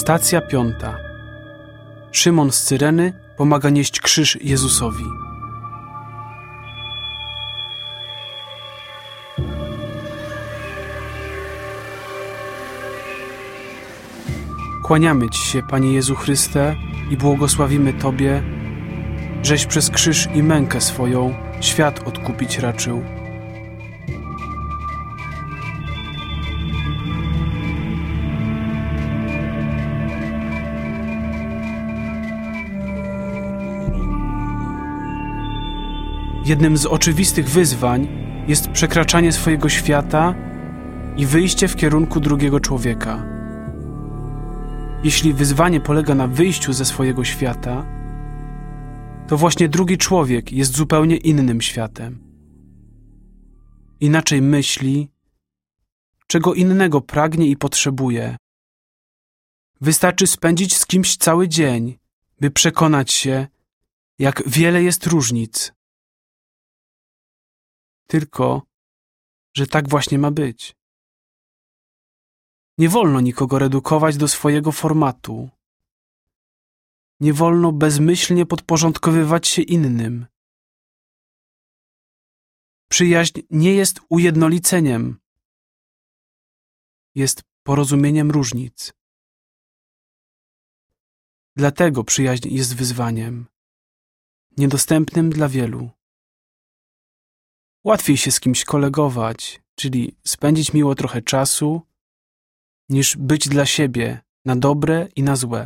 Stacja 5. Szymon z Cyreny pomaga nieść krzyż Jezusowi. Kłaniamy Ci się, Panie Jezu Chryste, i błogosławimy Tobie, żeś przez krzyż i mękę swoją świat odkupić raczył. Jednym z oczywistych wyzwań jest przekraczanie swojego świata i wyjście w kierunku drugiego człowieka. Jeśli wyzwanie polega na wyjściu ze swojego świata, to właśnie drugi człowiek jest zupełnie innym światem. Inaczej myśli, czego innego pragnie i potrzebuje. Wystarczy spędzić z kimś cały dzień, by przekonać się, jak wiele jest różnic. Tylko, że tak właśnie ma być. Nie wolno nikogo redukować do swojego formatu. Nie wolno bezmyślnie podporządkowywać się innym. Przyjaźń nie jest ujednoliceniem. Jest porozumieniem różnic. Dlatego przyjaźń jest wyzwaniem, niedostępnym dla wielu. Łatwiej się z kimś kolegować, czyli spędzić miło trochę czasu, niż być dla siebie na dobre i na złe.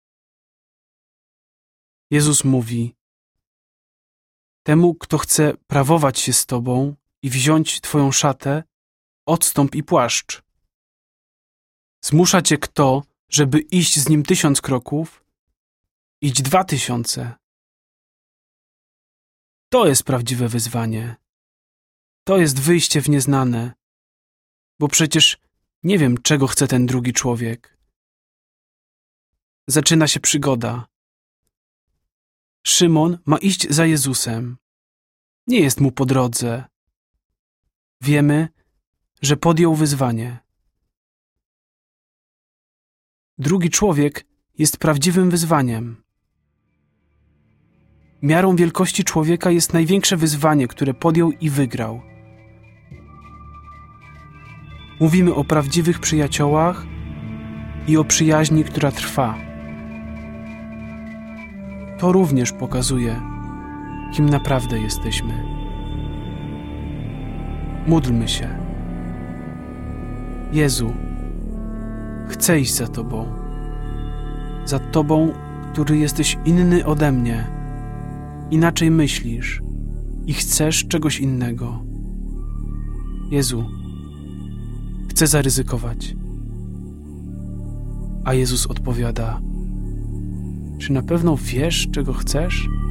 Jezus mówi: temu, kto chce prawować się z Tobą i wziąć Twoją szatę, odstąp i płaszcz. Zmusza Cię kto, żeby iść z nim 1000 kroków? Idź 2000. To jest prawdziwe wyzwanie. To jest wyjście w nieznane, bo przecież nie wiem, czego chce ten drugi człowiek. Zaczyna się przygoda. Szymon ma iść za Jezusem. Nie jest mu po drodze. Wiemy, że podjął wyzwanie. Drugi człowiek jest prawdziwym wyzwaniem. Miarą wielkości człowieka jest największe wyzwanie, które podjął i wygrał. Mówimy o prawdziwych przyjaciołach i o przyjaźni, która trwa. To również pokazuje, kim naprawdę jesteśmy. Módlmy się. Jezu, chcę iść za Tobą. Za Tobą, który jesteś inny ode mnie. Inaczej myślisz i chcesz czegoś innego. Jezu, chcę zaryzykować. A Jezus odpowiada: czy na pewno wiesz, czego chcesz?